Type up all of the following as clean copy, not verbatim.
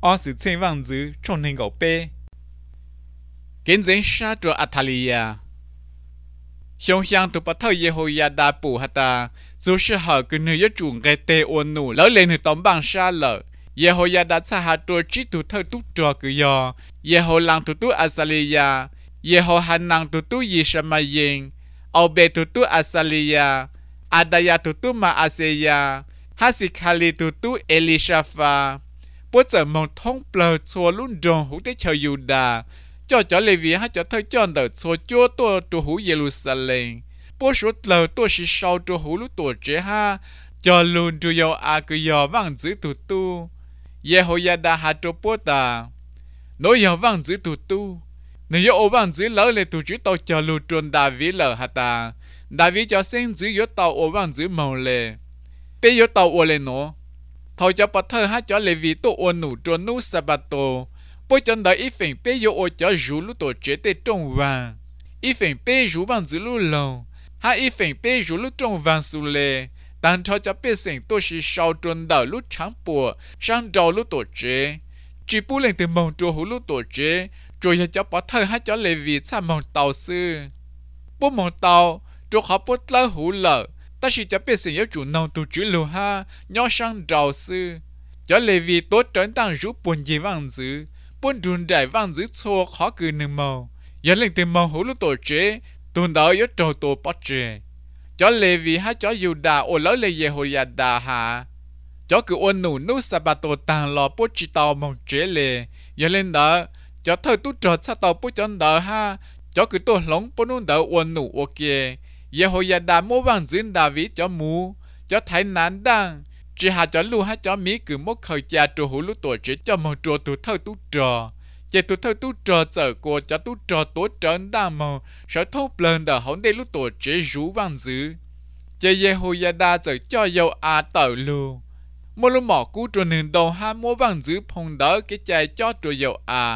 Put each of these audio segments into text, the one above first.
ở sự chen vang dữ trong nên gạo bê kiến dân sa cho Atalia xiong xiang tụ bắt thâu Yehoiada bù hata dù sự hở cứ nửa chủ cái tê ôn nụ lỡ lên nửa tóm bằng sa lợ Yehoiada sa hạt trôi chỉ tụ thâu tụ trò cứ do Yeholang tụ tụ Asalia Yehohanan tụ tụ Yishamayin ao bê tụ tụ Asalia Adaya tụ tụ Maaseya Hasikali tụ tụ Elishafa bố giờ mong thông bờ xua luôn rong hữu tế chờ Yuda cho Levi ha cho thơ cho đỡ xua chúa tua tu hữu Jerusalem bố số lờ tua sĩ sau tu hữu lúc tua chế ha cho luôn tu yêu cứ yêu vang giữ tu tu Yehoiada ha tu bố ta nói yêu vang giữ tu tu nếu yêu vang giữ lỡ lên tu chỉ tao cho luôn tuần David lỡ ha ta David cho sinh giữ yêu tao ô vang giữ màu lệ bây yêu tao ô lên nó thôi cho bắt thơ hát cho Levi tổ ôn nụ cho nụ Sabato bố chân đợi ít phèn bê yêu ô cho rủ lúc tổ chế tê trong vàng ít phèn bê rủ bằng giữ lúc lâu hát ít phèn bê rủ lúc trong vàng xù lệ đang cho bê sành tổ sĩ sau trôn đợi lúc trắng bùa sang đầu lúc tổ chế chỉ bố lên từ mong trô hữu lúc tổ chế rồi cho bắt thơ hát cho Levi xa mong tàu sư bố mong tàu trô khó bố lỡ hữu lợ ta chỉ cho biết sự chủ nông tu chữ lô ha nhỏ sang đầu sư cho Levi tốt trấn tăng rút buồn gì vang dữ buồn đun đại vang dữ xô khó cử nương màu giờ lên từ màu hữu lúc tổ chế tuần đó yếu trâu tổ bắt chế cho Levi ha cho Yuda ô lỡ lê Yehoiada ha cho cứ ôn nụ nụ Sabato tàng lò bố chỉ tàu mong chế lê giờ lên đó cho thời tu trọt sa tàu bố chọn đỡ ha cho cứ tổ lóng bố nụ đỡ ôn nụ ok Yehoiada mua vàng dưỡng David cho mù cho thái nán đăng chỉ hạ cho lưu hát cho Mỹ cứ một khởi cha trù hữu lúc tuổi chế cho màu trù tụ thơ tụ trò chế tụ thơ tụ trò trở của cho tụ trò tố trấn đăng màu sở thốt lần đờ hỗn đề lúc tuổi chế rú vàng giữ chế Yehoiada trở cho dâu tờ lưu mua lúc mỏ cú trù nền đầu ha mua vàng giữ phong đỡ cái chai cho trù dâu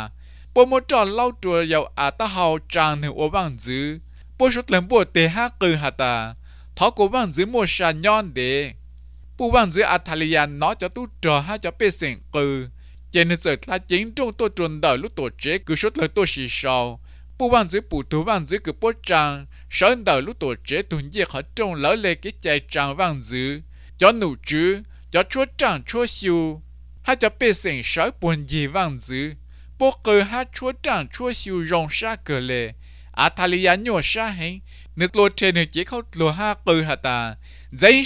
bố mua trò lâu trù dâu ta hào tràng nửa ô vàng giữ bố số lần bố tê ha cư hả ta thó cố vang giữ một sà nhon đế bố vang giữ Atalia nó cho tu trò ha cho bê sỉnh cư chế nên giờ là chính trong tôi trồn đợi lúc tổ chế cứ số lần tôi xì sau bố vang giữ bố tú vang giữ cứ bố trang sơn đợi lúc tổ chế tuần dễ khó trong lỡ lê cái chạy trang vang giữ cho nụ chứ cho chúa trang chúa siêu ha cho bê sỉnh sở buồn gì vang giữ bố cư ha chúa trang chúa siêu rong xa cờ lê Atalia nhỏ sa hen nước lô trên nước chỉ khâu lô ha cừ hả ta giấy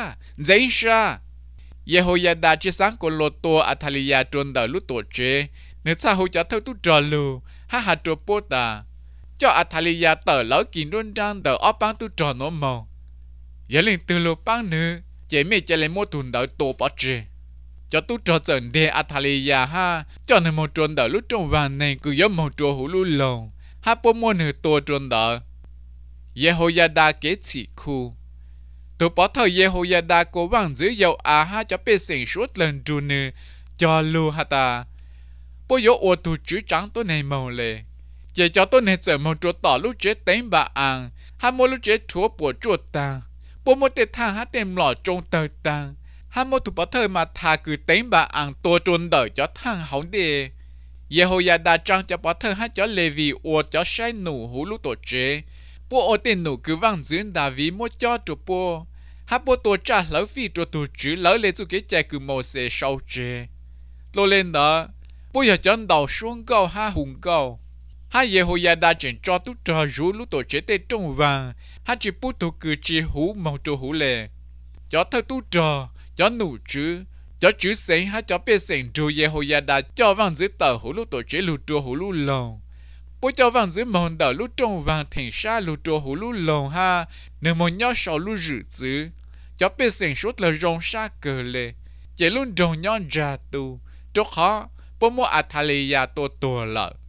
sa Yehoiada chỉ sáng của lô tô Atalia trôn đợi lúc tổ chế nước sa hỗ trợ theo tu trò lù ha hạt trộn bố ta cho Atalia tờ lỡ kín đôn trang đợi ốp băng tu trò nó màu giờ lên từ lô băng nữa chế mẹ chế lên mua thùng đợi tổ bỏ chế cho tu trò dần đề Atalia ha cho nên một trôn đợi lúc trong vàng này cứ giống một trò hữu lưu lồng hát bố môn hữu tổ trôn đợi Yehoiada kế chỉ khu tụ bỏ thờ Yehoiada cố vang giữ dầu ha cho bê sinh suốt lần trù nữ cho lưu hả ta bố yếu ô tù chữ trắng tôi này màu lệ chỉ cho tôi này trở màu trùa tỏ lúc chế tên bà ăn hát mô lúc chế chúa bùa chùa tàng bố mô tê thang hát tên lọ trong tờ tàng hát mô tụ bỏ thờ mà thà cứ tên bà ăn tổ trôn đợi cho thang hóng đề Yehoiada trăng cho bỏ thờ hát cho Levi ô cho sai nụ hú lúc tổ chế bố ô tên nụ cứ vang dưỡng David mô cho trụ bố hát bố tổ trả lỡ phi trụ tù chữ lỡ lê chú kế chạy cứ mô xê sau chế lô lên đó bố giờ chân đầu xuống gâu ha hùng gâu hát Yehoiada chuyển cho tú trò rú lúc tổ chế tê trong vàng hát chỉ bố tù cứ chi hú mong trụ hú lệ cho thơ tú trò cho nụ chữ cho chữ xanh hát cho bê xanh trụ Yehoiada cho vang giữ tờ hú lúc tổ chế lù trụ hú lù lòng bố cho vang giữ mong đỡ lúc trong vàng thành xa lù trụ hú lù lòng ha nếu một nhỏ sau lù rử chứ cho bê xanh suốt là rong xa cờ lệ chỉ luôn rong nhon ra tu cho khó bố mua Atalia tổ tổ lợ